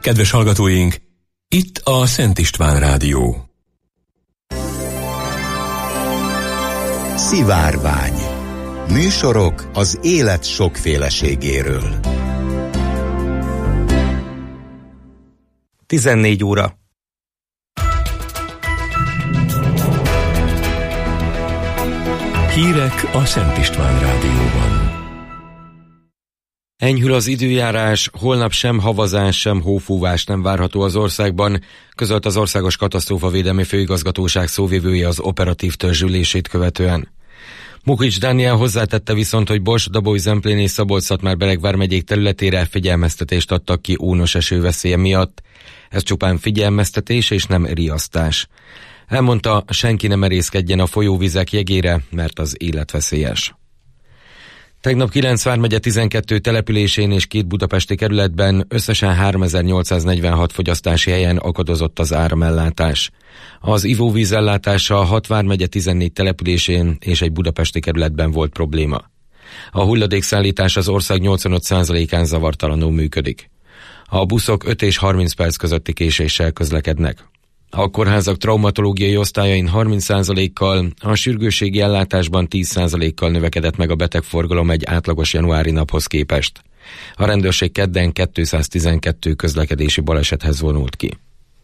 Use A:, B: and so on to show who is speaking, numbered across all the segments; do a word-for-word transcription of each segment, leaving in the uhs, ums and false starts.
A: Kedves hallgatóink, itt a Szent István Rádió.
B: Szivárvány. Műsorok az élet sokféleségéről.
C: tizennégy óra.
A: Hírek a Szent István Rádióban.
C: Enyhül az időjárás, holnap sem havazás, sem hófúvás nem várható az országban, közölt az Országos Katasztrófavédelmi Főigazgatóság szóvivője az operatív törzs ülését követően. Mukrics Dániel hozzátette viszont, hogy Bos, Daboly-Zemplén és Szabolcs-Szatmár-Bereg vármegyék területére figyelmeztetést adtak ki ónos esőveszélye miatt. Ez csupán figyelmeztetés és nem riasztás. Elmondta, senki nem merészkedjen a folyóvizek jegére, mert az életveszélyes. Tegnap kilenc vármegye tizenkét településén és két budapesti kerületben összesen háromezer-nyolcszáznegyvenhat fogyasztási helyen akadozott az áramellátás. Az ivóvíz ellátása a hat vármegye tizennégy településén és egy budapesti kerületben volt probléma. A hulladékszállítás az ország nyolcvanöt százalékán zavartalanul működik. A buszok öt és harminc perc közötti késéssel közlekednek. A kórházak traumatológiai osztályain harminc százalékkal, a sürgősségi ellátásban tíz százalékkal növekedett meg a betegforgalom egy átlagos januári naphoz képest. A rendőrség kedden kétszáztizenkettő közlekedési balesethez vonult ki.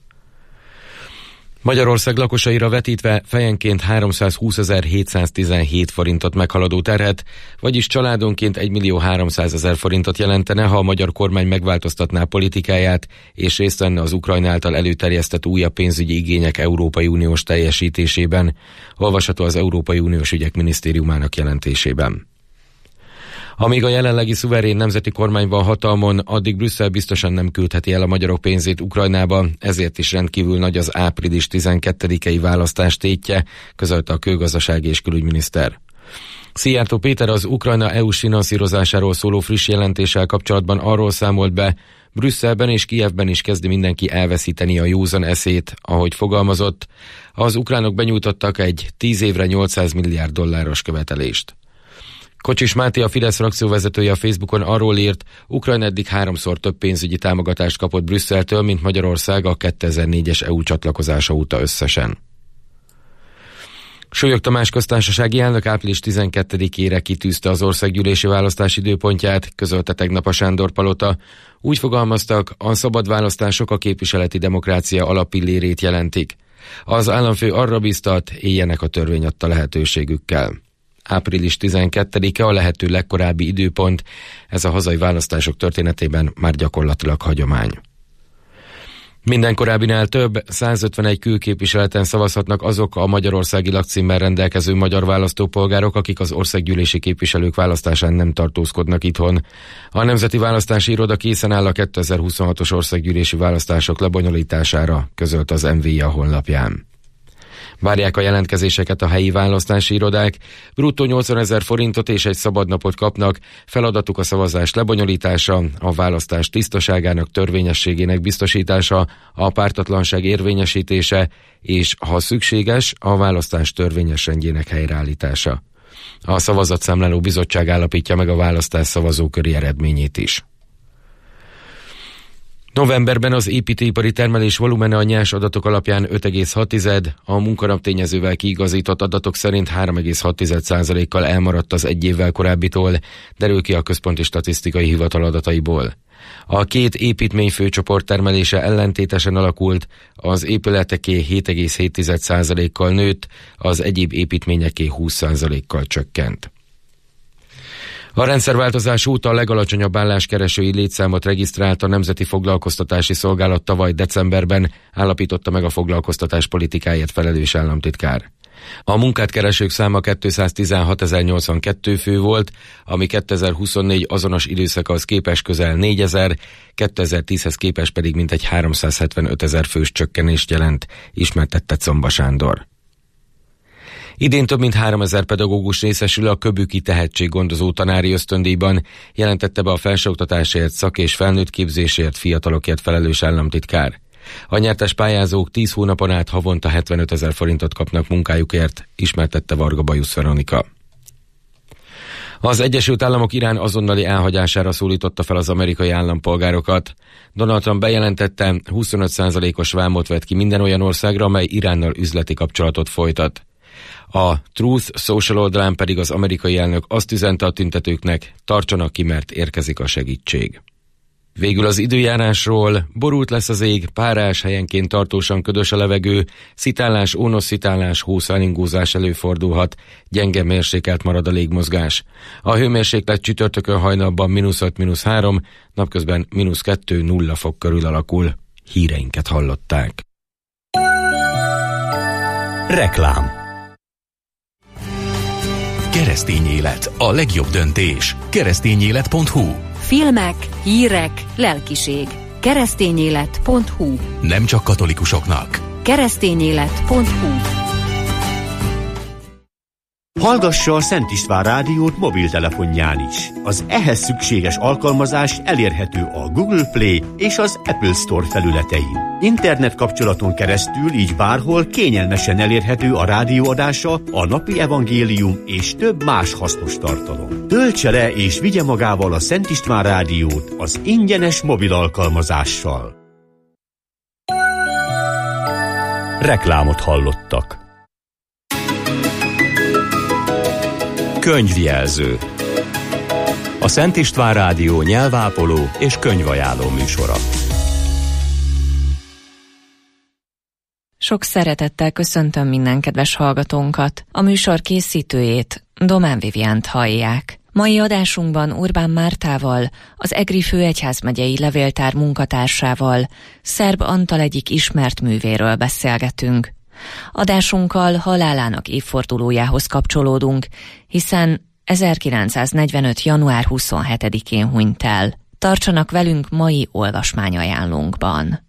C: Magyarország lakosaira vetítve fejenként háromszázhúszezer-hétszáztizenhét forintot meghaladó terhet, vagyis családonként egymillió háromszázezer forintot jelentene, ha a magyar kormány megváltoztatná politikáját és részt venne az Ukrajna által előterjesztett újabb pénzügyi igények Európai Uniós teljesítésében, olvasható az Európai Uniós Ügyek Minisztériumának jelentésében. Amíg a jelenlegi szuverén nemzeti kormány van hatalmon, addig Brüsszel biztosan nem küldheti el a magyarok pénzét Ukrajnába, ezért is rendkívül nagy az április tizenkettedikei választás tétje, közölte a kőgazdasági és külügyminiszter. Szijjártó Péter az Ukrajna é u-s finanszírozásáról szóló friss jelentéssel kapcsolatban arról számolt be, Brüsszelben és Kijevben is kezdi mindenki elveszíteni a józan eszét, ahogy fogalmazott, az ukránok benyújtottak egy tíz évre nyolcszáz milliárd dolláros követelést. Kocsis Máté, a Fidesz frakcióvezetője a Facebookon arról írt, Ukrajna eddig háromszor több pénzügyi támogatást kapott Brüsszeltől, mint Magyarország a kétezer-négyes é u csatlakozása óta összesen. Sólyog Tamás köztársasági elnök április tizenkettedikére kitűzte az országgyűlési választás időpontját, közölte tegnap a Sándor-palota. Úgy fogalmaztak, a szabad választások a képviseleti demokrácia alappillérét jelentik. Az államfő arra biztat, éljenek a törvény adta lehetőségükkel. április tizenkettedike a lehető legkorábbi időpont, ez a hazai választások történetében már gyakorlatilag hagyomány. Minden korábbinál több, százötvenegy külképviseleten szavazhatnak azok a magyarországi lakcímmel rendelkező magyar választópolgárok, akik az országgyűlési képviselők választásán nem tartózkodnak itthon. A Nemzeti Választási Iroda készen áll a kétezer-huszonhatos országgyűlési választások lebonyolítására, közölt az em vé i a honlapján. Várják a jelentkezéseket a helyi választási irodák, bruttó nyolcvanezer forintot és egy szabadnapot kapnak, feladatuk a szavazás lebonyolítása, a választás tisztaságának, törvényességének biztosítása, a pártatlanság érvényesítése, és ha szükséges, a választás törvényes rendjének helyreállítása. A szavazatszámláló bizottság állapítja meg a választás szavazóköri eredményét is. Novemberben az építőipari termelés volumene a nyers adatok alapján öt egész hat, a munkanaptényezővel kiigazított adatok szerint három egész hat százalékkal elmaradt az egy évvel korábbitól, derül ki a Központi Statisztikai Hivatal adataiból. A két építmény főcsoport termelése ellentétesen alakult, az épületeké hét egész hét százalékkal nőtt, az egyéb építményeké húsz százalékkal csökkent. A rendszerváltozás óta a legalacsonyabb álláskeresői létszámot regisztrált a Nemzeti Foglalkoztatási Szolgálat tavaly decemberben, állapította meg a foglalkoztatás politikáért felelős államtitkár. A munkát keresők száma kétszáztizenhatezer-nyolcvankettő fő volt, ami kétezer-huszonnégy azonos időszakához képest közel négyezer, kétezer-tízhez képest pedig mintegy háromszázhetvenötezer fős csökkenést jelent, ismertette Comba Sándor. Idén több mint háromezer pedagógus részesül a Köbüki tehetséggondozó tanári ösztöndíjban, jelentette be a felsőoktatásért, szak- és felnőttképzésért, fiatalokért felelős államtitkár. A nyertes pályázók tíz hónapon át havonta hetvenötezer forintot kapnak munkájukért, ismertette Varga Bajusz Veronika. Az Egyesült Államok Irán azonnali elhagyására szólította fel az amerikai állampolgárokat. Donald Trump bejelentette, huszonöt százalékos vámot vett ki minden olyan országra, amely Iránnal üzleti kapcsolatot folytat. A Truth Social oldalán pedig az amerikai elnök azt üzente a tüntetőknek, tartsanak ki, mert érkezik a segítség. Végül az időjárásról: borult lesz az ég, párás, helyenként tartósan ködös a levegő, szitálás, ónos-szitálás, hószálingózás előfordulhat, gyenge mérsékelt marad a légmozgás. A hőmérséklet csütörtökön hajnalban mínusz öt, mínusz három, napközben mínusz kettő, nulla fok körül alakul. Híreinket hallották.
B: Reklám.
A: Keresztény élet, a legjobb döntés. keresztényélet pont hu.
D: Filmek, hírek, lelkiség. keresztényélet pont hu.
A: Nem csak katolikusoknak.
D: keresztényélet pont hu.
E: Hallgassa a Szent István rádiót mobiltelefonján is. Az ehhez szükséges alkalmazás elérhető a Google Play és az Apple Store felületein. Internet kapcsolaton keresztül így bárhol kényelmesen elérhető a rádióadása, a napi evangélium és több más hasznos tartalom. Töltse le és vigye magával a Szent István rádiót az ingyenes mobil alkalmazással. Reklámot hallottak.
B: Könyvjelző. A Szent István rádió nyelvápoló és könyvajánló műsora.
F: Sok szeretettel köszöntöm minden kedves hallgatónkat. A műsor készítőjét, Domán Viviánt hallják. Mai adásunkban Orbán Mártával, az Egri főegyházmegyei levéltár munkatársával, Szerb Antal egyik ismert művéről beszélgetünk. Adásunkkal halálának évfordulójához kapcsolódunk, hiszen ezerkilencszáznegyvenöt. január huszonhetedikén hunyt el. Tartsanak velünk mai olvasmányajánlónkban.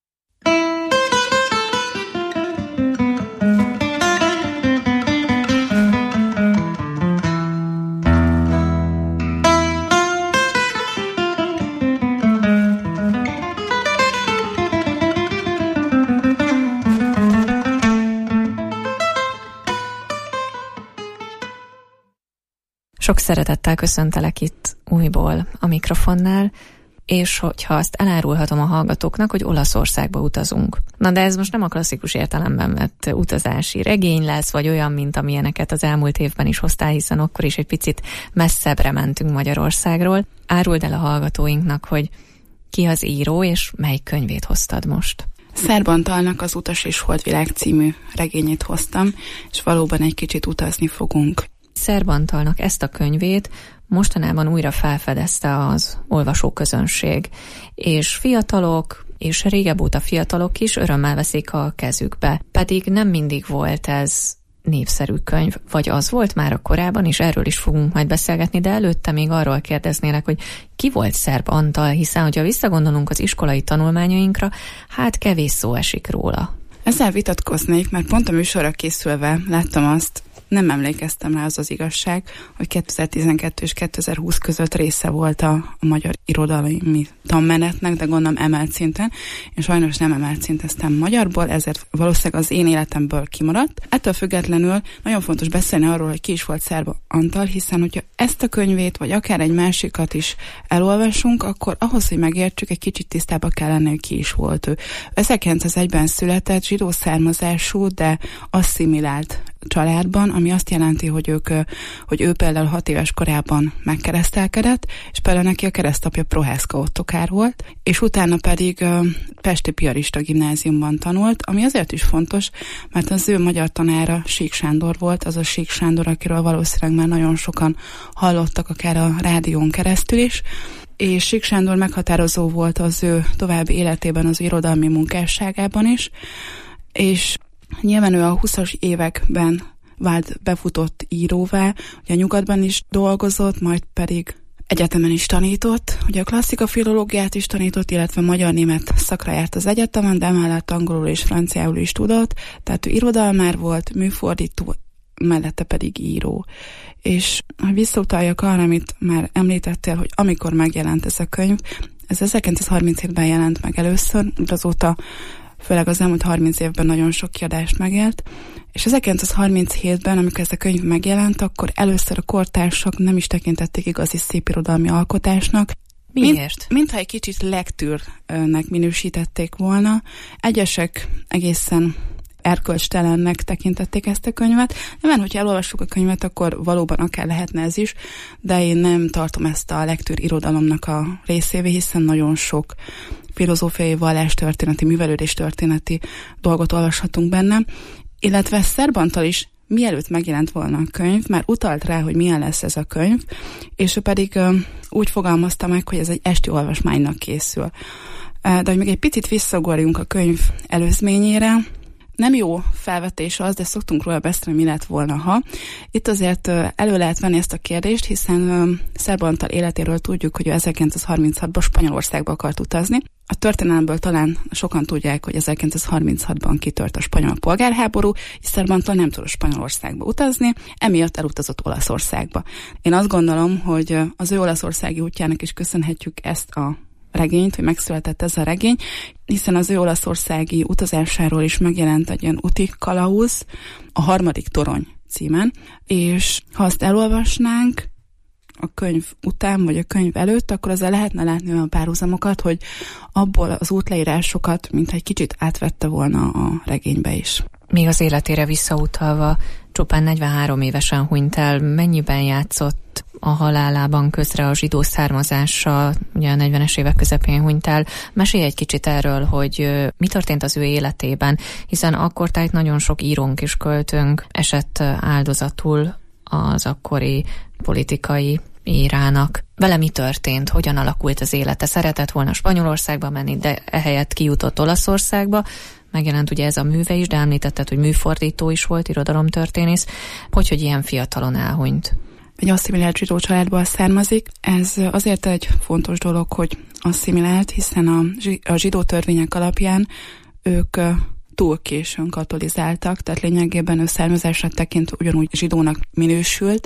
F: Sok szeretettel köszöntelek itt újból a mikrofonnál, és hogyha azt elárulhatom a hallgatóknak, hogy Olaszországba utazunk. Na de ez most nem a klasszikus értelemben vett utazási regény lesz, vagy olyan, mint amilyeneket az elmúlt évben is hoztál, hiszen akkor is egy picit messzebbre mentünk Magyarországról. Áruld el a hallgatóinknak, hogy ki az író, és mely könyvét hoztad most.
G: Szerb Antalnak az Utas és Holdvilág című regényét hoztam, és valóban egy kicsit utazni fogunk.
F: Szerb Antalnak ezt a könyvét mostanában újra felfedezte az olvasóközönség, és fiatalok, és régebb óta fiatalok is örömmel veszik a kezükbe. Pedig nem mindig volt ez népszerű könyv, vagy az volt már a korábban, és erről is fogunk majd beszélgetni, de előtte még arról kérdeznélek, hogy ki volt Szerb Antal, hiszen hogyha visszagondolunk az iskolai tanulmányainkra, hát kevés szó esik róla.
G: Ezzel vitatkoznék, mert pont a műsorra készülve láttam azt, nem emlékeztem rá, az az igazság, hogy kétezer-tizenkettő és kétezer-húsz között része volt a, a magyar irodalmi tanmenetnek, de gondolom emelt szinten. Én sajnos nem emelt szinteztem magyarból, ezért valószínűleg az én életemből kimaradt. Ettől függetlenül nagyon fontos beszélni arról, hogy ki is volt Szerb Antal, hiszen hogyha ezt a könyvét, vagy akár egy másikat is elolvasunk, akkor ahhoz, hogy megértsük, egy kicsit tisztába kell lenni, hogy ki is volt ő. ezerkilencszázegyben született, zsidó származású, de asszimilált családban, ami azt jelenti, hogy ők, hogy ő például hat éves korában megkeresztelkedett, és például neki a keresztapja Prohászka Ottokár volt, és utána pedig uh, Pesti Piarista gimnáziumban tanult, ami azért is fontos, mert az ő magyar tanára Sík Sándor volt, az a Sík Sándor, akiről valószínűleg már nagyon sokan hallottak, akár a rádión keresztül is, és Sík Sándor meghatározó volt az ő további életében, az irodalmi munkásságában is, és nyilván ő a huszas években vált befutott íróvá, ugye a nyugatban is dolgozott, majd pedig egyetemen is tanított, ugye a klasszika filológiát is tanított, illetve magyar-német szakra járt az egyetemen, de emellett angolul és franciául is tudott, tehát ő irodalmár volt, műfordító, mellette pedig író. És ha visszautaljak arra, amit már említettél, hogy amikor megjelent ez a könyv, ez ezerkilencszázharminchétben jelent meg először, azóta főleg az elmúlt harminc évben nagyon sok kiadást megélt, És ezerkilencszázharminchétben, amikor ez a könyv megjelent, akkor először a kortársak nem is tekintették igazi szépirodalmi alkotásnak.
F: Miért?
G: Mint, mintha egy kicsit lektűrnek minősítették volna. Egyesek egészen erkölcstelennek tekintették ezt a könyvet. Nem, hogyha elolvassuk a könyvet, akkor valóban akár lehetne ez is, de én nem tartom ezt a lektűr irodalomnak a részévé, hiszen nagyon sok filozófiai, vallástörténeti, művelődéstörténeti dolgot olvashatunk benne, illetve Szerbantal is mielőtt megjelent volna a könyv, már utalt rá, hogy milyen lesz ez a könyv, és ő pedig uh, úgy fogalmazta meg, hogy ez egy esti olvasmánynak készül. Uh, de hogy még egy picit visszagorjunk a könyv előzményére, nem jó felvetés az, de szoktunk róla beszélni, mi lett volna, ha. Itt azért uh, elő lehet venni ezt a kérdést, hiszen uh, Szerb Antal életéről tudjuk, hogy ő ezerkilencszázharminchatban Spanyolországba akart utazni. A történelemből talán sokan tudják, hogy ezerkilencszázharminchatban kitört a spanyol polgárháború, és Szerb Antal nem tudott Spanyolországba utazni, emiatt elutazott Olaszországba. Én azt gondolom, hogy az ő olaszországi útjának is köszönhetjük ezt a regényt, hogy megszületett ez a regény, hiszen az ő olaszországi utazásáról is megjelent egy ilyen úti kalauz, a Harmadik torony címen, és ha azt elolvasnánk a könyv után, vagy a könyv előtt, akkor ezzel lehetne látni olyan párhuzamokat, hogy abból az útleírásokat, mintha egy kicsit átvette volna a regénybe is.
F: Még az életére visszautalva, csupán negyvenhárom évesen hunyt el, mennyiben játszott a halálában közre a zsidó származása, ugye a negyvenes évek közepén hunyt el. Mesélj egy kicsit erről, hogy mi történt az ő életében, hiszen akkortájt nagyon sok írónk és költőnk esett áldozatul az akkori politikai írának. Vele mi történt? Hogyan alakult az élete? Szeretett volna Spanyolországba menni, de ehelyett kijutott Olaszországba. Megjelent ugye ez a műve is, de említetted, hogy műfordító is volt, irodalomtörténész. Hogy, hogy ilyen fiatalon elhunyt?
G: Egy asszimilált zsidó családból származik. Ez azért egy fontos dolog, hogy asszimilált, hiszen a zsidó törvények alapján ők túl későn katolizáltak, tehát lényegében ő származásra tekintve ugyanúgy zsidónak minősült,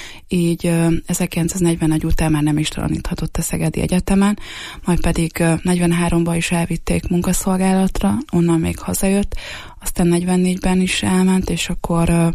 G: így ezerkilencszáznegyvenegy után már nem is talaníthatott a Szegedi Egyetemen, majd pedig negyvenháromban is elvitték munkaszolgálatra, onnan még hazajött, aztán negyvennégyben is elment, és akkor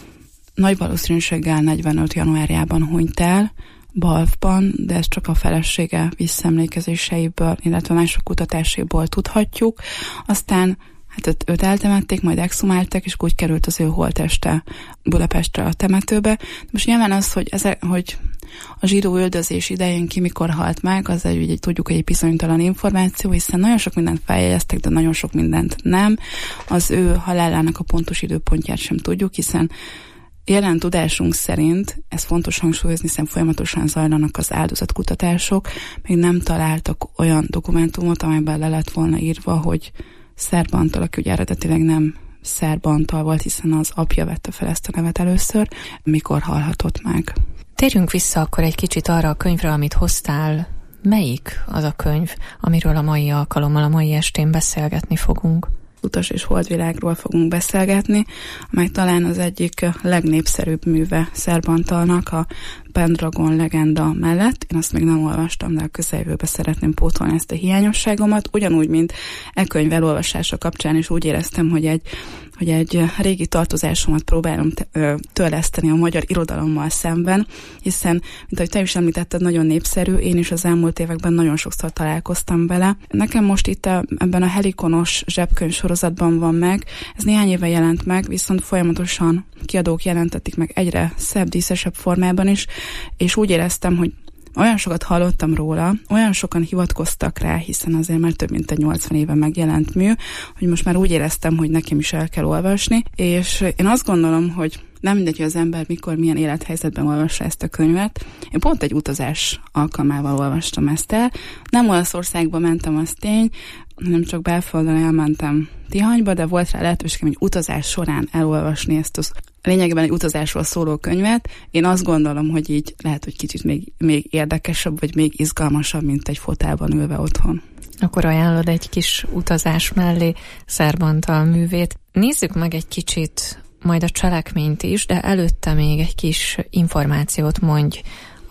G: nagy valószínűséggel negyvenöt januárjában hunyt el, Balfban, de ezt csak a felesége visszaemlékezéseiből, illetve mások kutatásaiból tudhatjuk. Aztán hát őt, őt eltemették, majd exhumálták, és úgy került az ő holtteste Budapestre a temetőbe. Most nyilván az, hogy, ez, hogy a zsidó üldözés idején ki mikor halt meg, az egy, egy, tudjuk, hogy egy bizonytalan információ, hiszen nagyon sok mindent feljegyeztek, de nagyon sok mindent nem. Az ő halálának a pontos időpontját sem tudjuk, hiszen jelen tudásunk szerint, ez fontos hangsúlyozni, hiszen folyamatosan zajlanak az áldozatkutatások, még nem találtak olyan dokumentumot, amelyben le lett volna írva, hogy Szerb Antal, aki ugye eredetileg nem Szerb Antal volt, hiszen az apja vette fel ezt a nevet először, mikor halhatott meg.
F: Térjünk vissza akkor egy kicsit arra a könyvre, amit hoztál. Melyik az a könyv, amiről a mai alkalommal, a mai estén beszélgetni fogunk?
G: Utas és holdvilágról fogunk beszélgetni, amely talán az egyik legnépszerűbb műve Szerb Antalnak, a Pendragon legenda mellett. Én azt még nem olvastam, de a közeljövőben szeretném pótolni ezt a hiányosságomat. Ugyanúgy, mint e könyv elolvasása kapcsán is úgy éreztem, hogy egy, hogy egy régi tartozásomat próbálom törleszteni a magyar irodalommal szemben, hiszen, mint ahogy te is említetted, nagyon népszerű, én is az elmúlt években nagyon sokszor találkoztam vele. Nekem most itt a, ebben a Helikonos zsebkönyv sorozatban van meg, ez néhány éve jelent meg, viszont folyamatosan kiadók jelentetik meg egyre szebb, díszesebb formában is, és úgy éreztem, hogy olyan sokat hallottam róla, olyan sokan hivatkoztak rá, hiszen azért már több mint egy nyolcvan éve megjelent mű, hogy most már úgy éreztem, hogy nekem is el kell olvasni, és én azt gondolom, hogy nem mindegy, hogy az ember mikor, milyen élethelyzetben olvassa ezt a könyvet. Én pont egy utazás alkalmával olvastam ezt el. Nem Olaszországba mentem, az tény, hanem csak belföldön elmentem Tihanyba, de volt rá lehetőségem egy utazás során elolvasni ezt az lényegében egy utazásról szóló könyvet. Én azt gondolom, hogy így lehet, hogy kicsit még, még érdekesebb, vagy még izgalmasabb, mint egy fotelban ülve otthon.
F: Akkor ajánlod egy kis utazás mellé Szerb Antal művét. Nézzük meg egy kicsit majd a cselekményt is, de előtte még egy kis információt mondj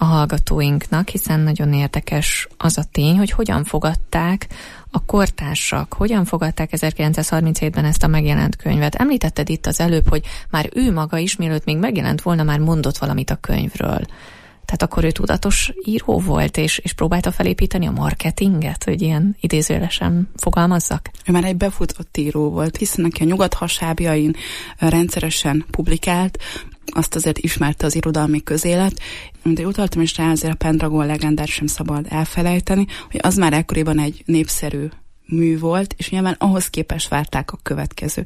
F: a hallgatóinknak, hiszen nagyon érdekes az a tény, hogy hogyan fogadták a kortársak, hogyan fogadták ezerkilencszázharminchétben ezt a megjelent könyvet. Említetted itt az előbb, hogy már ő maga is, mielőtt még megjelent volna, már mondott valamit a könyvről. Tehát akkor ő tudatos író volt, és, és próbálta felépíteni a marketinget, hogy ilyen idézőjelesen fogalmazzak?
G: Ő már egy befutott író volt, hiszen aki a nyugat hasábjain rendszeresen publikált, azt azért ismerte az irodalmi közélet. Mint én utaltam is rá, azért a Pendragon legendát sem szabad elfelejteni, hogy az már ekkoriban egy népszerű mű volt, és nyilván ahhoz képest várták a következőt.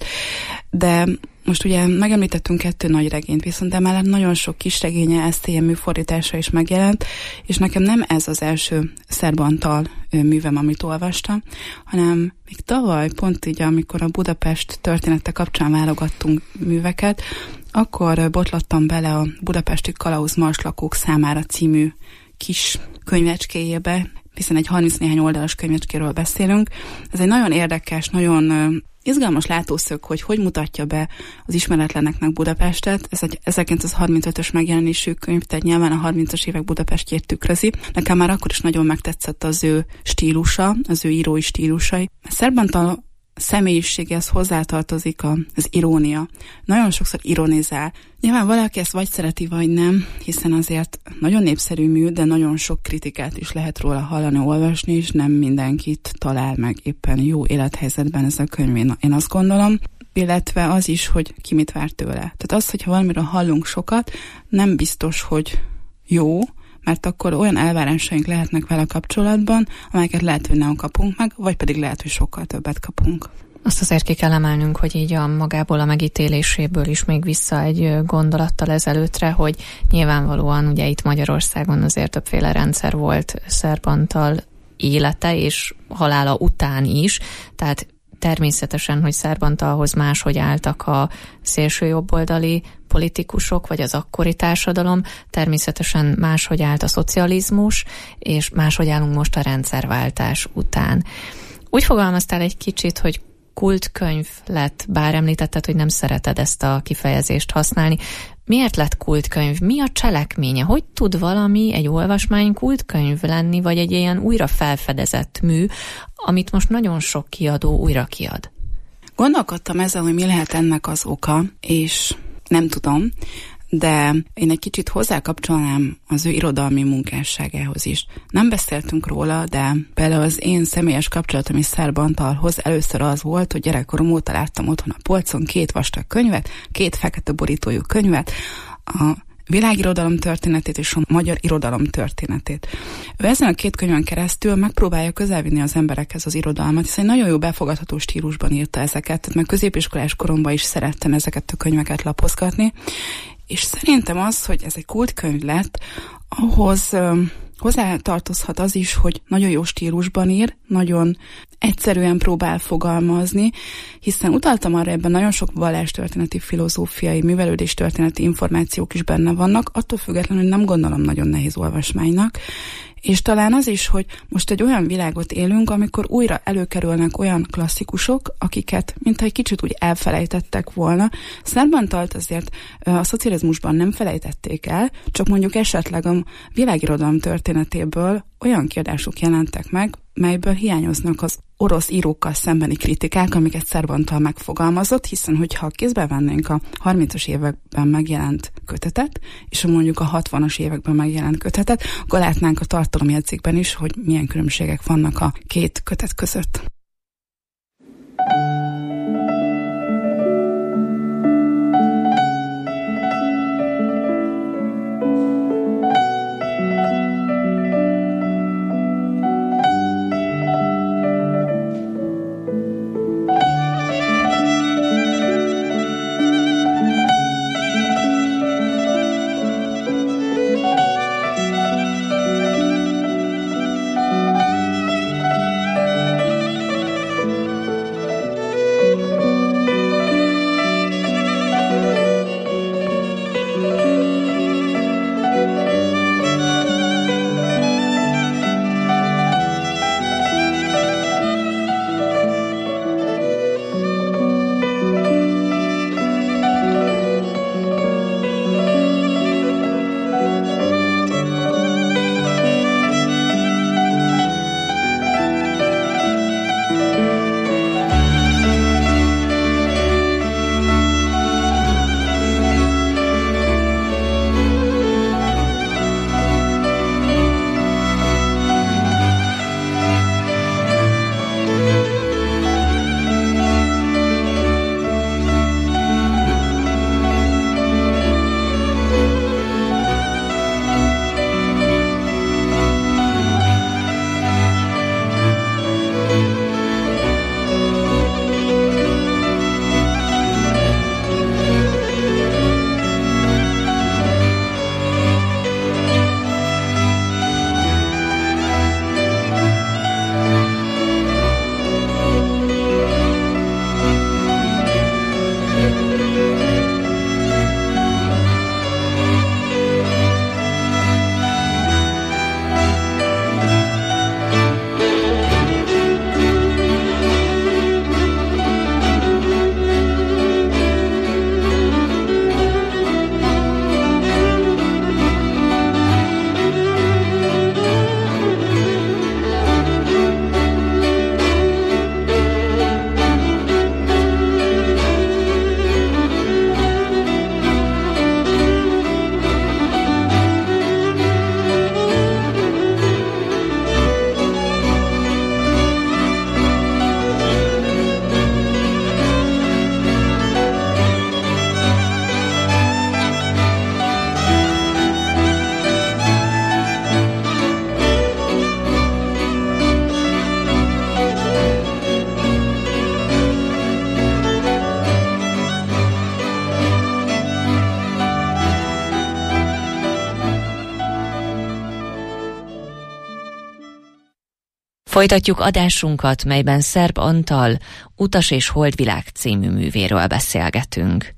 G: De most ugye megemlítettünk kettő nagy regényt, viszont emellett nagyon sok kis regénye, eszéje, műfordítása is megjelent, és nekem nem ez az első Szerb Antal művem, amit olvastam, hanem még tavaly, pont így, amikor a Budapest története kapcsán válogattunk műveket, akkor botlottam bele a Budapesti Kalauz Marslakók számára című kis könyvecskéjébe, hiszen egy harminc néhány oldalas könyvecskéről beszélünk. Ez egy nagyon érdekes, nagyon izgalmas látószög, hogy hogy mutatja be az ismeretleneknek Budapestet. Ez egy ezerkilencszázharmincötös megjelenésű könyv, tehát nyilván a harmincas évek Budapestjét tükrözi. Nekem már akkor is nagyon megtetszett az ő stílusa, az ő írói stílusai. Szerb Antal személyiséghez hozzátartozik az irónia. Nagyon sokszor ironizál. Nyilván valaki ezt vagy szereti, vagy nem, hiszen azért nagyon népszerű mű, de nagyon sok kritikát is lehet róla hallani, olvasni, és nem mindenkit talál meg éppen jó élethelyzetben ez a könyv. Én azt gondolom, illetve az is, hogy ki mit vár tőle. Tehát az, hogyha valamiről hallunk sokat, nem biztos, hogy jó, mert akkor olyan elvárásaink lehetnek vele kapcsolatban, amelyeket lehet, hogy nem kapunk meg, vagy pedig lehet, hogy sokkal többet kapunk.
F: Azt azért ki kell emelnünk, hogy így a magából a megítéléséből is még vissza egy gondolattal ezelőttre, hogy nyilvánvalóan ugye itt Magyarországon azért többféle rendszer volt Szerb Antal élete és halála után is, tehát természetesen, hogy Szerb Antalhoz máshogy álltak a szélsőjobboldali politikusok, vagy az akkori társadalom, természetesen máshogy állt a szocializmus, és máshogy állunk most a rendszerváltás után. Úgy fogalmaztál egy kicsit, hogy kultkönyv lett, bár említetted, hogy nem szereted ezt a kifejezést használni. Miért lett kultkönyv? Mi a cselekménye? Hogy tud valami, egy olvasmány kultkönyv lenni, vagy egy ilyen újra felfedezett mű, amit most nagyon sok kiadó újra kiad?
G: Gondolkodtam ezzel, hogy mi lehet ennek az oka, és nem tudom, de én egy kicsit hozzákapcsolnám az ő irodalmi munkásságához is. Nem beszéltünk róla, de például az én személyes kapcsolatom is Szerb Antalhoz először az volt, hogy gyerekkorom óta láttam otthon a polcon két vastag könyvet, két fekete borítójú könyvet, a világirodalom történetét és a magyar irodalom történetét. Ő ezen a két könyvön keresztül megpróbálja közelvinni az emberekhez az irodalmat, hiszen nagyon jó befogadható stílusban írta ezeket, tehát meg középiskolás koromban is szerettem ezeket a könyveket lapozgatni, és szerintem az, hogy ez egy kultkönyv lett, ahhoz um, hozzátartozhat az is, hogy nagyon jó stílusban ír, nagyon egyszerűen próbál fogalmazni, hiszen utaltam arra, ebben nagyon sok vallástörténeti, filozófiai, művelődéstörténeti információk is benne vannak, attól függetlenül, hogy nem gondolom nagyon nehéz olvasmánynak, és talán az is, hogy most egy olyan világot élünk, amikor újra előkerülnek olyan klasszikusok, akiket mintha egy kicsit úgy elfelejtettek volna. Szerb Antalt azért a szocializmusban nem felejtették el, csak mondjuk esetleg a világirodalom történetéből olyan kiadások jelentek meg, melyből hiányoznak az orosz írókkal szembeni kritikák, amiket Szerb Antal megfogalmazott, hiszen hogyha kézbe vennénk a harmincas években megjelent kötetet, és mondjuk a hatvanas években megjelent kötetet, akkor látnánk a tartalomjegyzékben is, hogy milyen különbségek vannak a két kötet között.
F: Folytatjuk adásunkat, melyben Szerb Antal Utas és Holdvilág című művéről beszélgetünk.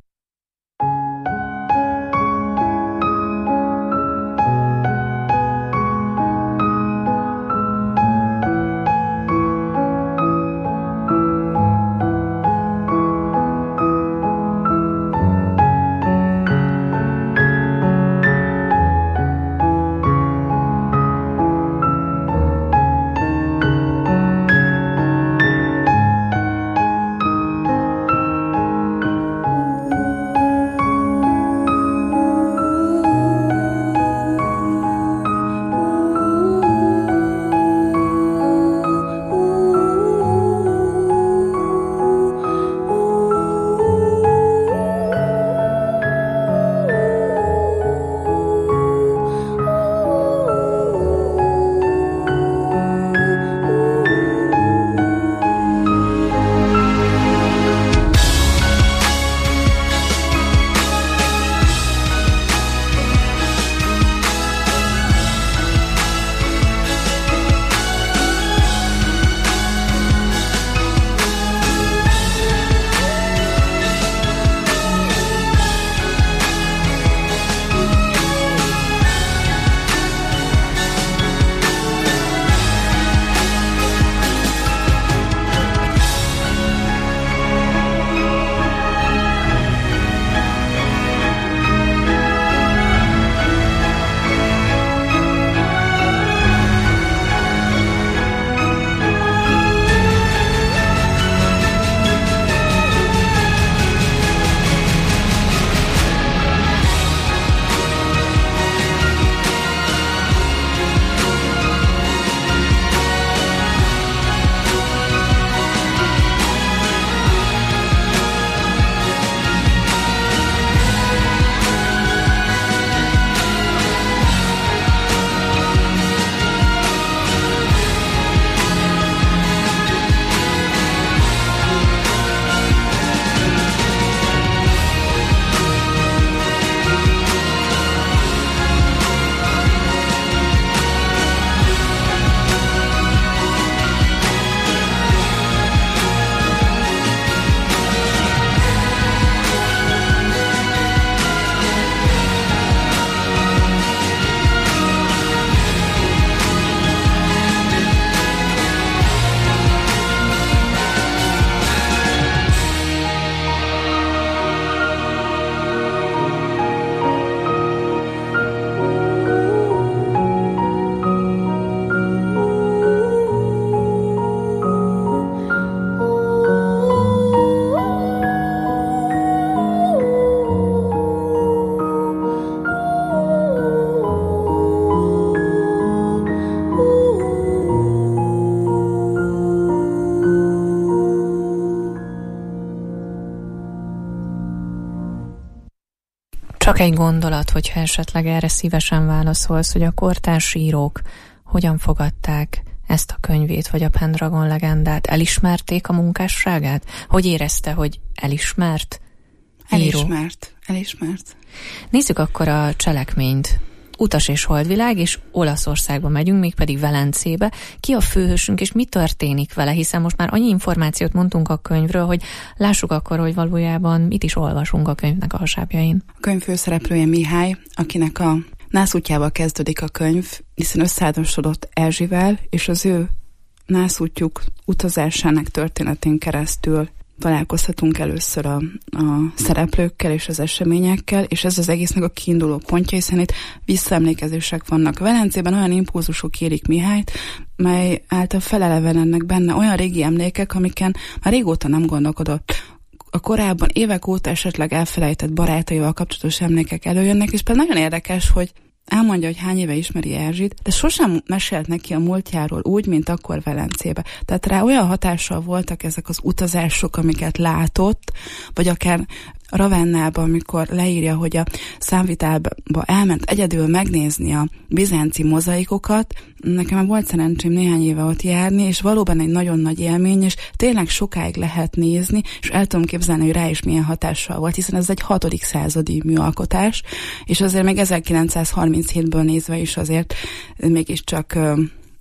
F: Csak egy gondolat, hogyha esetleg erre szívesen válaszolsz, hogy a kortárs írók hogyan fogadták ezt a könyvét, vagy a Pendragon legendát? Elismerték a munkásságát? Hogy érezte, hogy elismert író?
G: Elismert, elismert.
F: Nézzük akkor a cselekményt. Utas és Holdvilág, és Olaszországba megyünk, mégpedig Velencébe. Ki a főhősünk, és mi történik vele? Hiszen most már annyi információt mondtunk a könyvről, hogy lássuk akkor, hogy valójában mit is olvasunk a könyvnek a hasábjain. A
G: könyv főszereplője Mihály, akinek a nászútjával kezdődik a könyv, hiszen összeházasodott Erzsivel, és az ő nászútjuk utazásának történetén keresztül találkozhatunk először a, a szereplőkkel és az eseményekkel, és ez az egésznek a kiinduló pontja, hiszen itt visszaemlékezések vannak. Velencében olyan impulzusok érik Mihályt, mely által felelevenednek benne olyan régi emlékek, amiken már régóta nem gondolkodott. A korábban évek óta esetleg elfelejtett barátaival kapcsolatos emlékek előjönnek, és például nagyon érdekes, hogy elmondja, hogy hány éve ismeri Erzsit, de sosem mesélt neki a múltjáról úgy, mint akkor Velencébe. Tehát rá olyan hatással voltak ezek az utazások, amiket látott, vagy akár Ravennában, amikor leírja, hogy a Számvitálba elment egyedül megnézni a bizánci mozaikokat. Nekem volt szerencsém néhány éve ott járni, és valóban egy nagyon nagy élmény, és tényleg sokáig lehet nézni, és el tudom képzelni, hogy rá is milyen hatással volt, hiszen ez egy hatodik századi műalkotás, és azért még ezerkilencszázharminchétből nézve is azért mégiscsak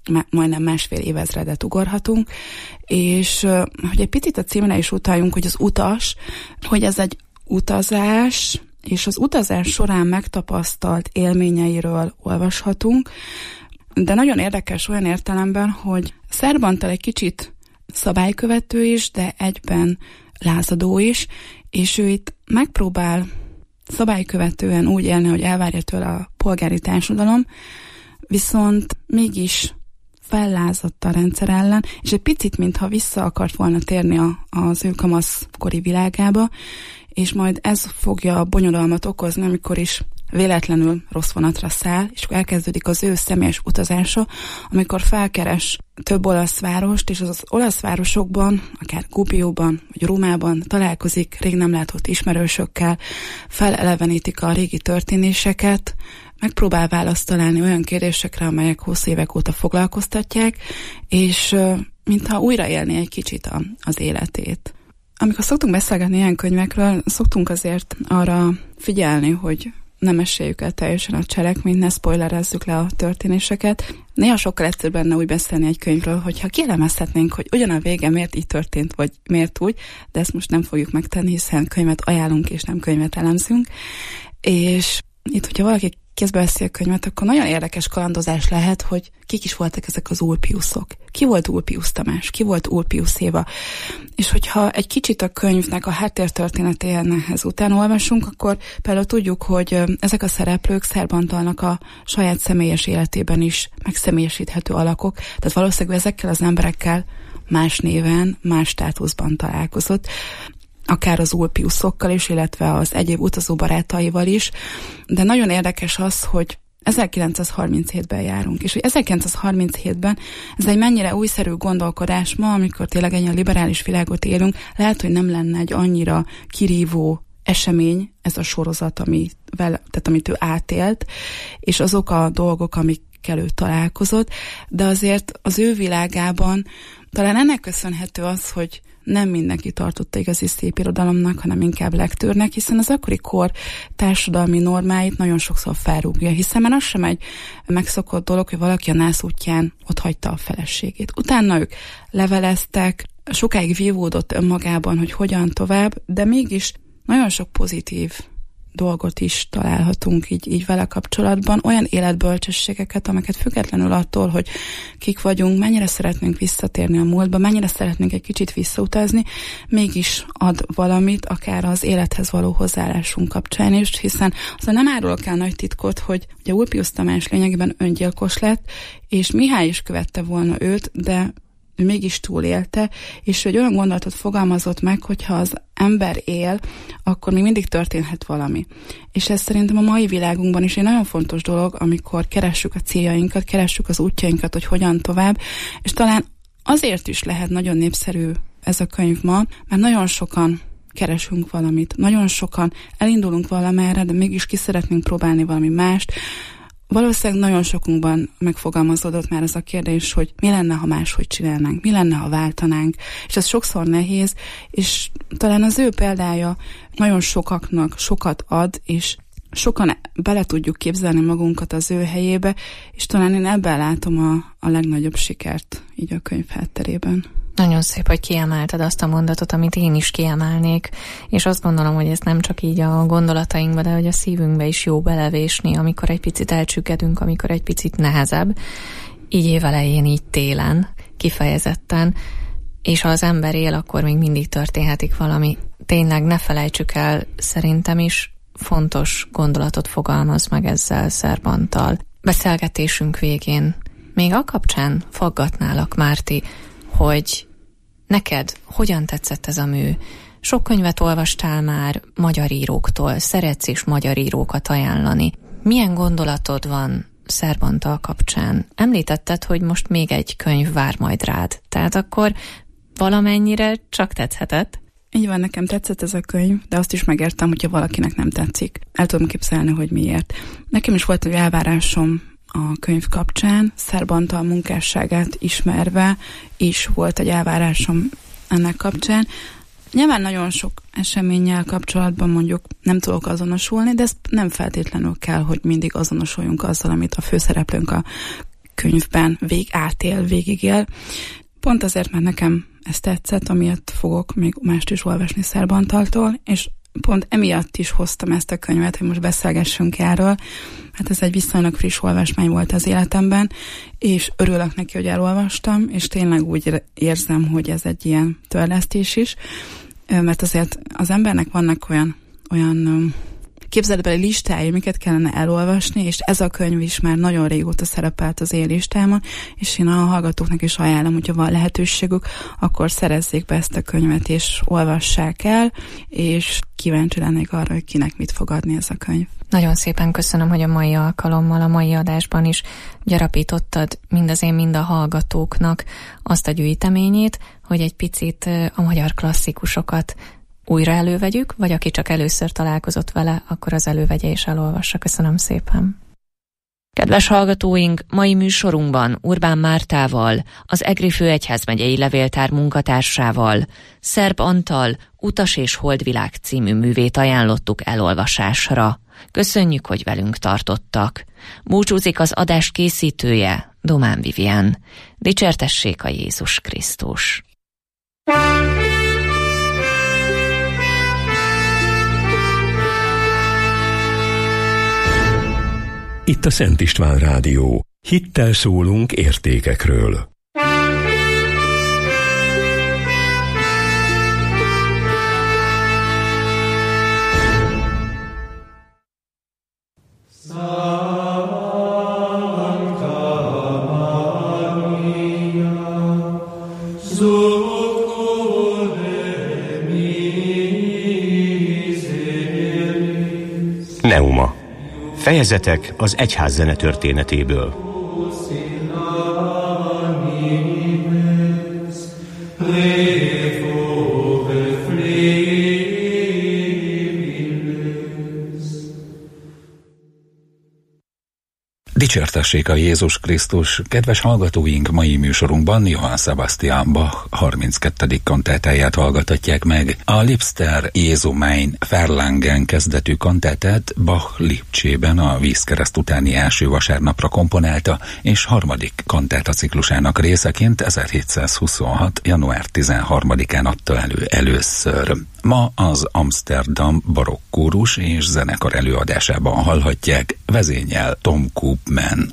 G: majdnem másfél évezredet ugorhatunk, és hogy egy picit a címre is utaljunk, hogy az utas, hogy ez egy utazás, és az utazás során megtapasztalt élményeiről olvashatunk, de nagyon érdekes olyan értelemben, hogy Szerbantal egy kicsit szabálykövető is, de egyben lázadó is, és ő itt megpróbál szabálykövetően úgy élni, hogy elvárja tőle a polgári társadalom, viszont mégis fellázadt a rendszer ellen, és egy picit, mintha vissza akart volna térni a, az ő kamaszkori világába, és majd ez fogja a bonyodalmat okozni, amikor is véletlenül rossz vonatra száll, és elkezdődik az ő személyes utazása, amikor felkeres több olasz várost, és az olasz városokban, akár Gubbioban, vagy Rómában találkozik rég nem látott ismerősökkel, felelevenítik a régi történéseket, megpróbál választ találni olyan kérdésekre, amelyek hosszú évek óta foglalkoztatják, és mintha újraélni egy kicsit a, az életét. Amikor szoktunk beszélgetni ilyen könyvekről, szoktunk azért arra figyelni, hogy nem meséljük el teljesen a cselekményt, ne spoilerezzük le a történéseket. Néha sokkal egyszerűbb benne úgy beszélni egy könyvről, hogyha kielemezhetnénk, hogy ugyan a vége miért így történt, vagy miért úgy, de ezt most nem fogjuk megtenni, hiszen könyvet ajánlunk, és nem könyvet elemzünk. És itt, hogyha valaki kézbe veszi a könyvet, akkor nagyon érdekes kalandozás lehet, hogy kik is voltak ezek az Ulpiusok. Ki volt Ulpius Tamás? Ki volt Ulpius Éva? És hogyha egy kicsit a könyvnek a háttértörténetéhez után olvasunk, akkor például tudjuk, hogy ezek a szereplők Szerbantalnak a saját személyes életében is megszemélyesíthető alakok, tehát valószínűleg ezekkel az emberekkel más néven, más státuszban találkozott, akár az Ulpiusokkal is, illetve az egyéb utazó barátaival is, de nagyon érdekes az, hogy ezerkilencszázharminchétben járunk, és hogy ezerkilencszázharminchétben ez egy mennyire újszerű gondolkodás ma, amikor tényleg egy liberális világot élünk, lehet, hogy nem lenne egy annyira kirívó esemény ez a sorozat, ami vele, tehát amit ő átélt, és azok a dolgok, amikkel ő találkozott, de azért az ő világában talán ennek köszönhető az, hogy nem mindenki tartotta igazi szépirodalomnak, hanem inkább lektőrnek, hiszen az akkori kor társadalmi normáit nagyon sokszor felrúgja, hiszen már az sem egy megszokott dolog, hogy valaki a nász útján otthagyta a feleségét. Utána ők leveleztek, sokáig vívódott önmagában, hogy hogyan tovább, de mégis nagyon sok pozitív dolgot is találhatunk így, így vele kapcsolatban, olyan életbölcsességeket, amiket függetlenül attól, hogy kik vagyunk, mennyire szeretnénk visszatérni a múltba, mennyire szeretnénk egy kicsit visszautazni, mégis ad valamit, akár az élethez való hozzáállásunk kapcsán is, hiszen azon nem árulok el nagy titkot, hogy ugye Ulpius Tamás lényegében öngyilkos lett, és Mihály is követte volna őt, de ő mégis túlélte, és egy olyan gondolatot fogalmazott meg, hogyha az ember él, akkor még mindig történhet valami. És ez szerintem a mai világunkban is egy nagyon fontos dolog, amikor keressük a céljainkat, keressük az útjainkat, hogy hogyan tovább, és talán azért is lehet nagyon népszerű ez a könyv ma, mert nagyon sokan keresünk valamit, nagyon sokan elindulunk valamerre, de mégis ki szeretnénk próbálni valami mást. Valószínűleg nagyon sokunkban megfogalmazódott már az a kérdés, hogy mi lenne, ha máshogy csinálnánk, mi lenne, ha váltanánk, és ez sokszor nehéz, és talán az ő példája nagyon sokaknak sokat ad, és sokan bele tudjuk képzelni magunkat az ő helyébe, és talán én ebben látom a, a legnagyobb sikert így a könyv hátterében.
F: Nagyon szép, hogy kiemelted azt a mondatot, amit én is kiemelnék, és azt gondolom, hogy ez nem csak így a gondolatainkba, de hogy a szívünkbe is jó belevésni, amikor egy picit elcsüggedünk, amikor egy picit nehezebb, így évelején, így télen, kifejezetten, és ha az ember él, akkor még mindig történhetik valami. Tényleg ne felejtsük el, szerintem is fontos gondolatot fogalmaz meg ezzel Szerbantal. Beszélgetésünk végén még a kapcsán faggatnálak, Márti, hogy neked hogyan tetszett ez a mű? Sok könyvet olvastál már magyar íróktól, szeretsz is magyar írókat ajánlani. Milyen gondolatod van Szerbantal kapcsán? Említetted, hogy most még egy könyv vár majd rád. Tehát akkor valamennyire csak tetszhetett?
G: Így van, nekem tetszett ez a könyv, de azt is megértem, hogyha valakinek nem tetszik. El tudom képzelni, hogy miért. Nekem is volt egy elvárásom a könyv kapcsán, Szerbantal munkásságát ismerve is volt egy elvárásom ennek kapcsán. Nyilván nagyon sok eseménnyel kapcsolatban mondjuk nem tudok azonosulni, de ez nem feltétlenül kell, hogy mindig azonosuljunk azzal, amit a főszereplőnk a könyvben vég átél, végigél. Pont azért, mert nekem ez tetszett, amiatt fogok még mást is olvasni Szerb Antaltól, és pont emiatt is hoztam ezt a könyvet, hogy most beszélgessünk erről. Hát ez egy viszonylag friss olvasmány volt az életemben, és örülök neki, hogy elolvastam, és tényleg úgy érzem, hogy ez egy ilyen törlesztés is, mert azért az embernek vannak olyan, olyan képzeletbeli listái, amiket kellene elolvasni, és ez a könyv is már nagyon régóta szerepelt az én listámon, és én a hallgatóknak is ajánlom, hogyha van lehetőségük, akkor szerezzék be ezt a könyvet, és olvassák el, és kíváncsi lennék arra, hogy kinek mit fog adni ez a könyv.
F: Nagyon szépen köszönöm, hogy a mai alkalommal, a mai adásban is gyarapítottad mind az én, mind a hallgatóknak azt a gyűjteményét, hogy egy picit a magyar klasszikusokat újra elővegyük, vagy aki csak először találkozott vele, akkor az elővegye és elolvassa. Köszönöm szépen. Kedves hallgatóink, mai műsorunkban Urbán Mártával, az Egri Főegyházmegyei Levéltár munkatársával, Szerb Antal Utas és Holdvilág című művét ajánlottuk elolvasásra. Köszönjük, hogy velünk tartottak. Búcsúzik az adás készítője, Domán Vivien. Dicsértessék a Jézus Krisztus.
A: Itt a Szent István Rádió. Hittel szólunk értékekről.
E: Neuma. Fejezetek az egyházzene történetéből.
H: Dicsértessék a Jézus Krisztus! Kedves hallgatóink, mai műsorunkban Johann Sebastian Bach harminckettedik kantátáját hallgathatják meg. A Liebster Jesu mein Verlangen kezdetű kantátát Bach Lipcsében a vízkereszt utáni első vasárnapra komponálta, és harmadik kantáta ciklusának részeként ezerhétszázhuszonhat. január tizenharmadikán adta elő először. Ma az Amsterdam barokk kórus és zenekar előadásában hallhatják, vezényel Tom Koopman.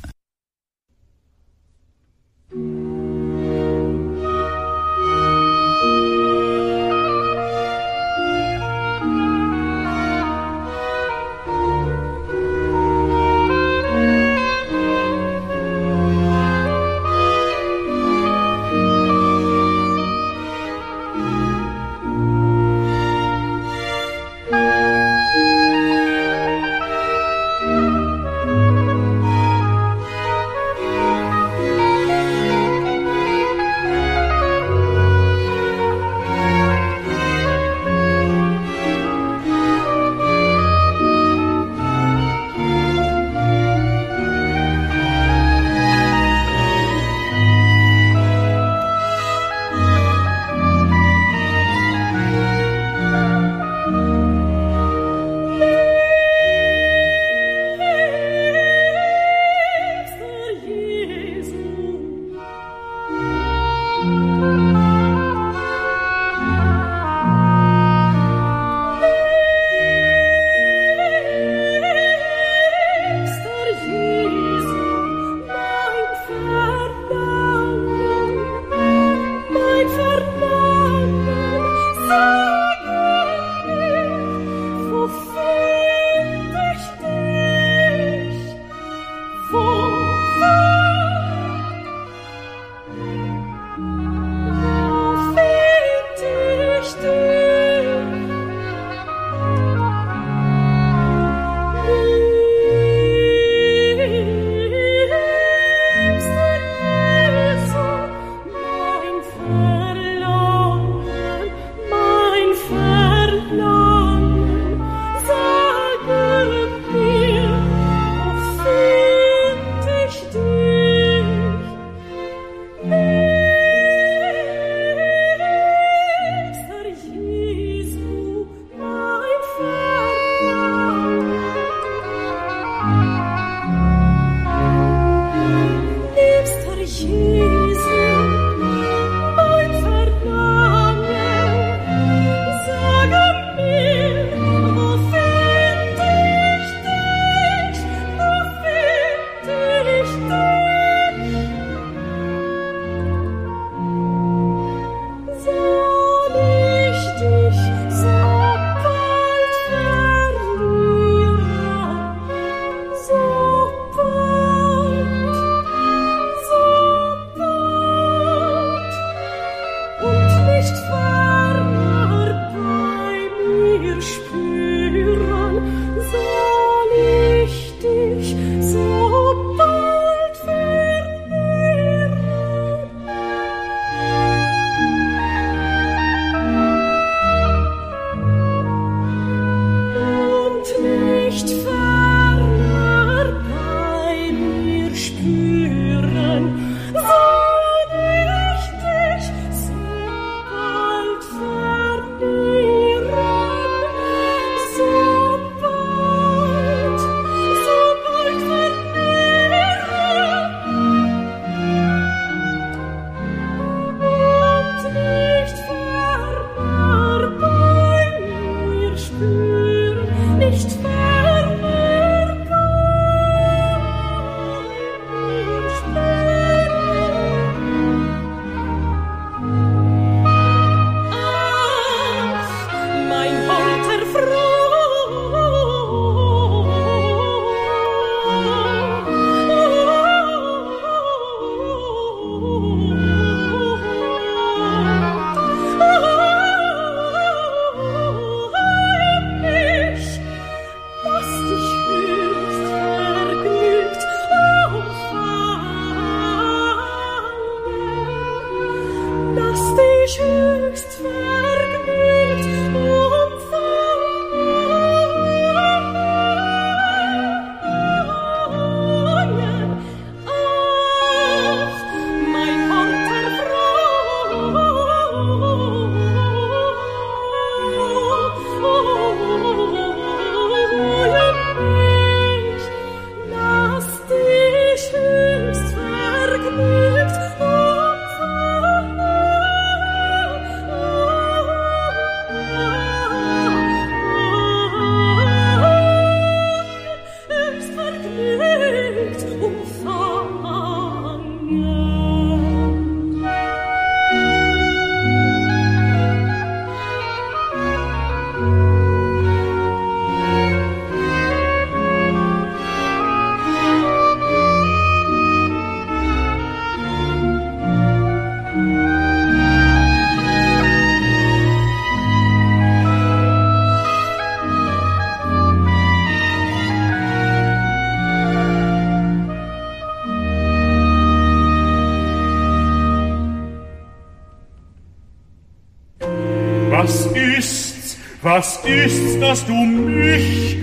I: Was ist's, dass du mich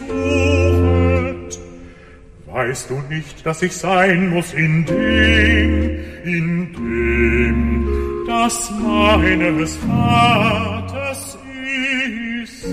I: gesuchet? Weißt du nicht, dass ich sein muss in dem, in dem, das meines Vaters ist?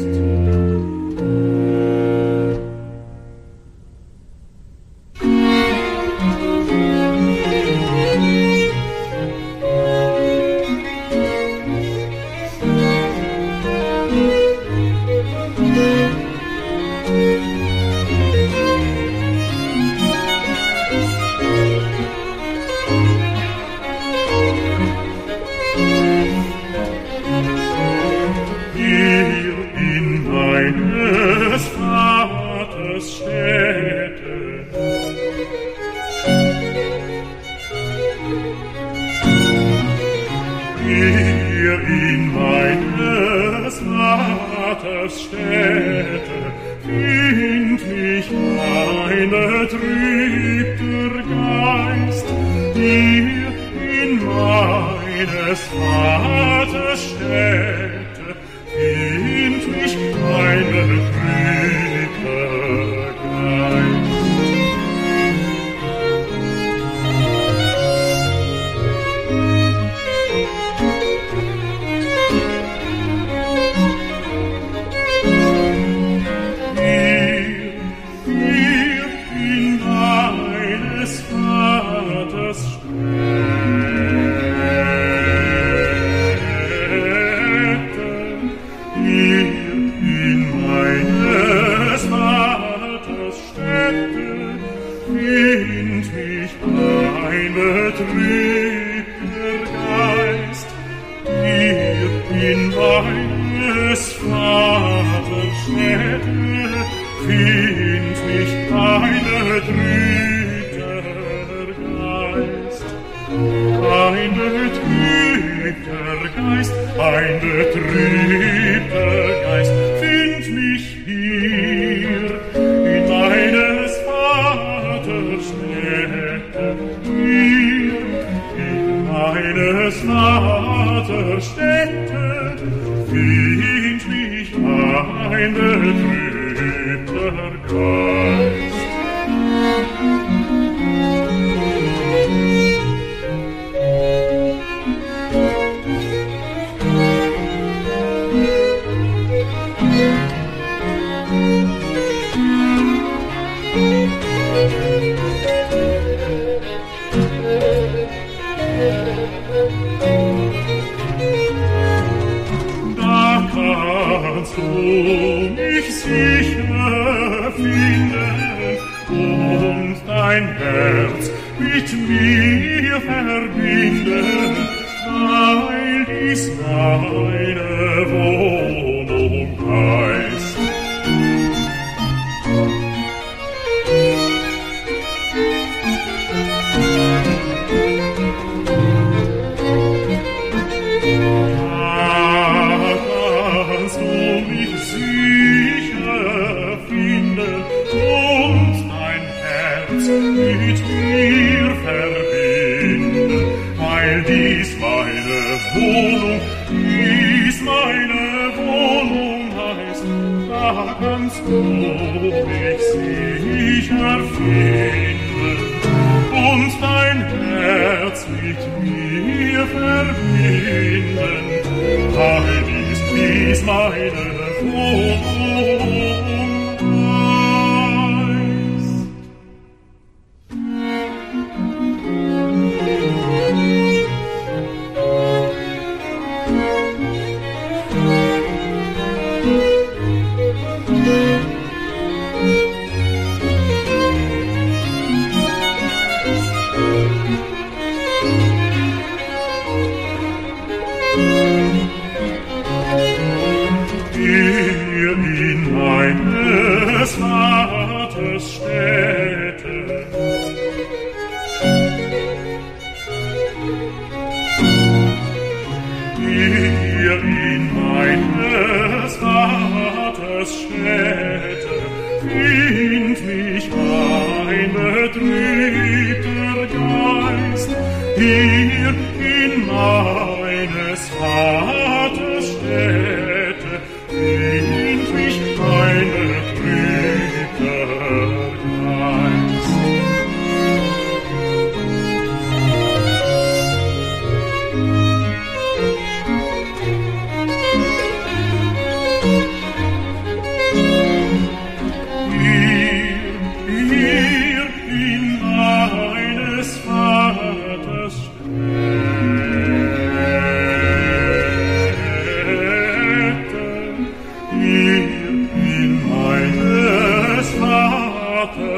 I: Meines Vaters Stätte,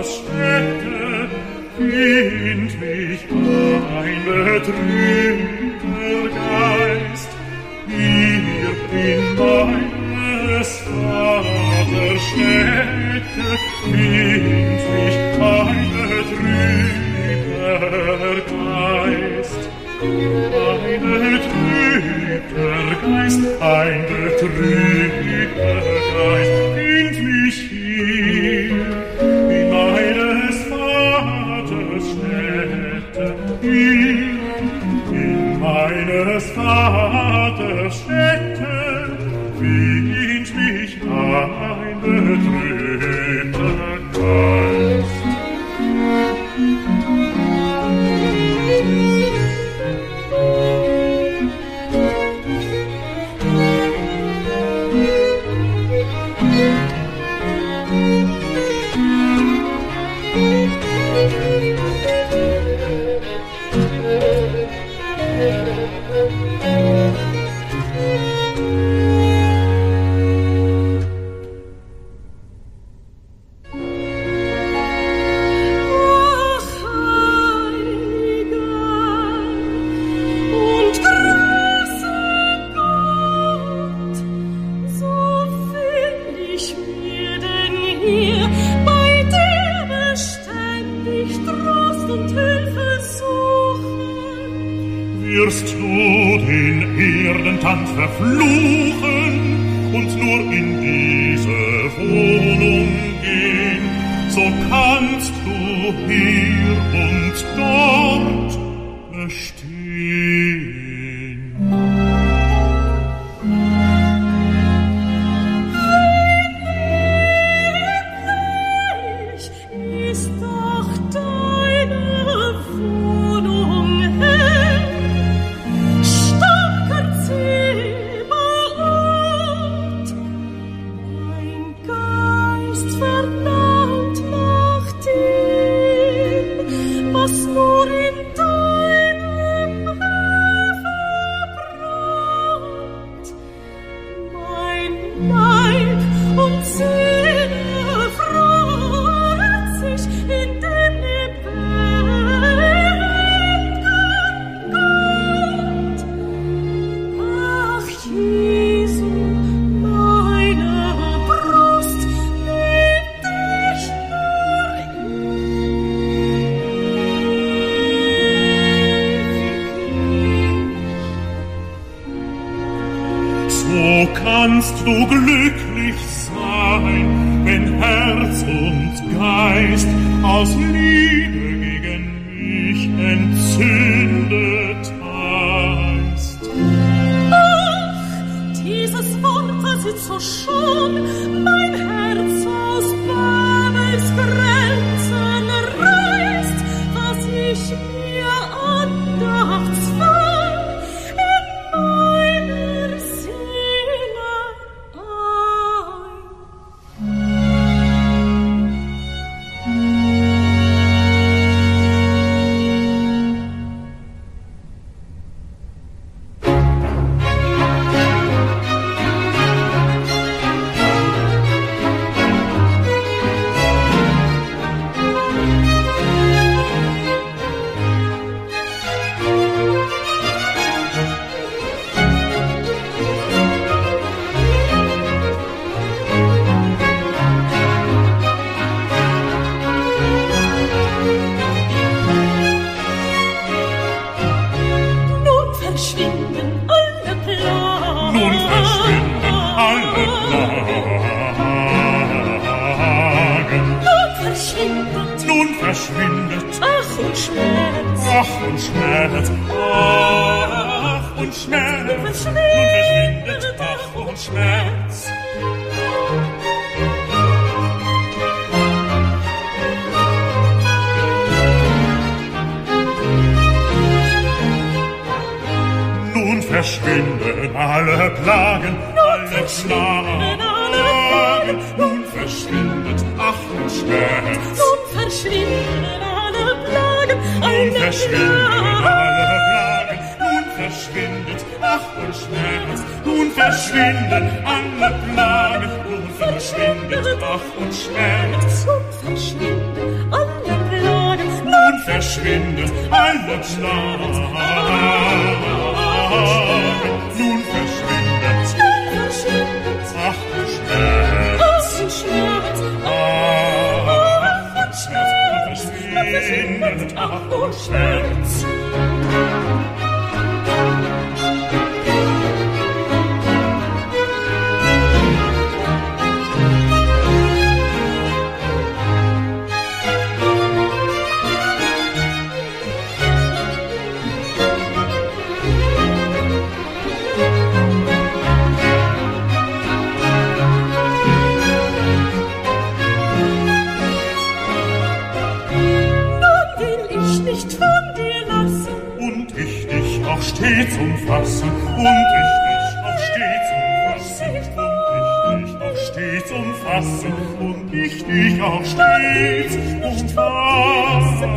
I: Stätte find mich ein betrübter Geist. Hier in meines Vaters Stätte find mich ein betrübter Geist. Ein betrübter Geist, ein betrübter Geist, find mich hier in meines Vaters Stätte, hier in meines Vaters Stätte, find mich ein betrübter Geist. Wirst du den Erdentanz verfluchen und nur in diese Wohnung gehen, so kannst du hier und dort bestehen.
J: Ist doch deine Wohnung hell. Verdammt macht ihm, was nur in deinem Höfe brennt. Mein Leib und Seele freut sich in dem lebendigen Gott. Ach, Jesu, meine Brust
I: so kannst du glücklich sein, wenn Herz und Geist aus Liebe gegen mich entzündet heißt.
J: Ach, dieses Wort, das ist so schon mein Herz aus Babels Grenzen reißt, was ich mir andachtsvoll in meiner Seele
I: verschwindet. Ach und Schmerz, ach und Schmerz, ach und Schmerz, nun verschwindet, ach und Schmerz. Nun verschwinden alle Plagen, alle Plagen, nun verschwindet, ach und Schmerz.
J: Nun verschwinden alle Plagen, alle
I: Plagen, nun verschwindet, ach und Schmerz. Nun verschwinden alle Plagen, nun verschwindet, ach und Schmerz.
J: Nun verschwinden
I: verschwindet alle Plagen. Nun verschwindet, ach du Schmerz, ach und Schmerz, verschwindet, ach und Schmerz. Stets umfassen und ich dich auch stets umfassen und ich dich auch stets umfassen und ich dich auch stets umfassen.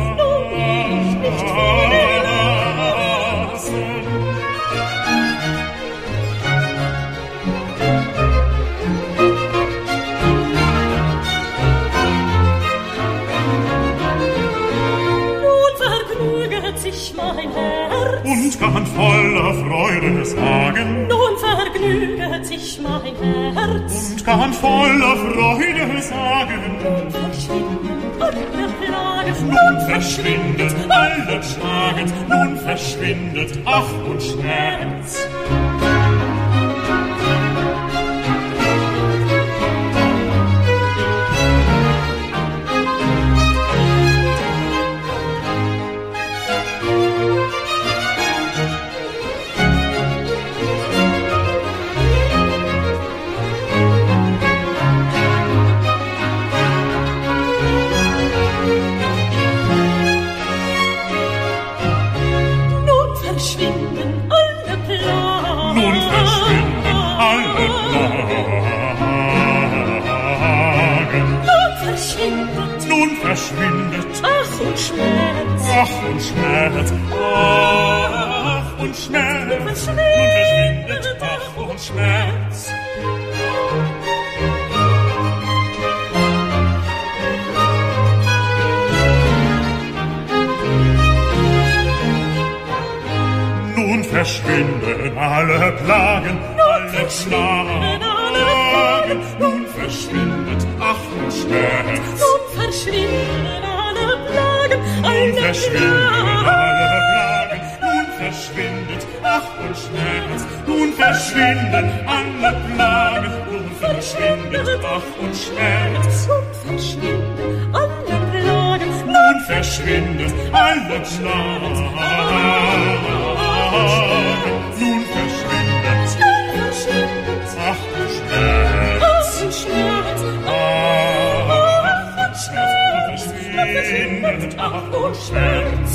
J: Nun vergnüget sich mein Herz
I: und kann voller Freude sagen.
J: Nun vergnüget sich mein Herz
I: und kann voller Freude sagen.
J: Nun verschwindet alle
I: Nun verschwindet alle
J: Plagen,
I: Plagen, nun verschwindet Ach und Schmerz. Verschwindet,
J: ach und Schmerz,
I: ach und Schmerz, ach und Schmerz, nun verschwindet, ach und Schmerz. Nun verschwinden alle Plagen, alle Plagen, nun verschwindet, ach und Schmerz.
J: verschwinden alle Plagen, alle
I: Plagen. Nun verschwindet, ach und Schmerz. Nun verschwinden alle Plagen. Nun verschwindet, ach und Schmerz.
J: Nun verschwinden alle Plagen.
I: Nun verschwindet alle Plagen. Nun verschwindet, ach und Schmerz. Verschwindet, ach und Schmerz.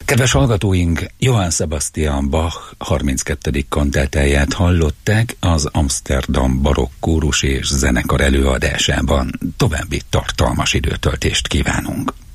H: Kedves hallgatóink, Johann Sebastian Bach harminckettedik kantátáját hallották az Amsterdam Barokk Kórus és Zenekar előadásában. További tartalmas időtöltést kívánunk.